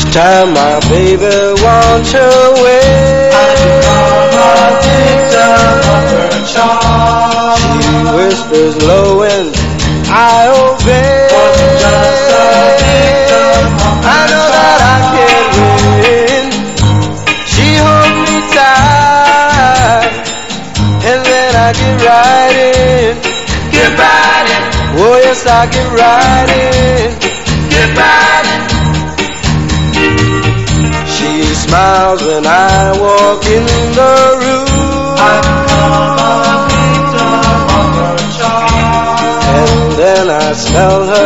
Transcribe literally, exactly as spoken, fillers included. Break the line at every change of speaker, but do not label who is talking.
Time my baby wants her way.
I become a victim of her charm.
She whispers low and I obey.
Wasn't just a victim of her
I know that I can win. She holds me tight, and then I get right in.
Get right in,
Oh yes, I get right in.
get right in.
She smiles when I walk in the room.
I become a victim of her charm.
And then I smell her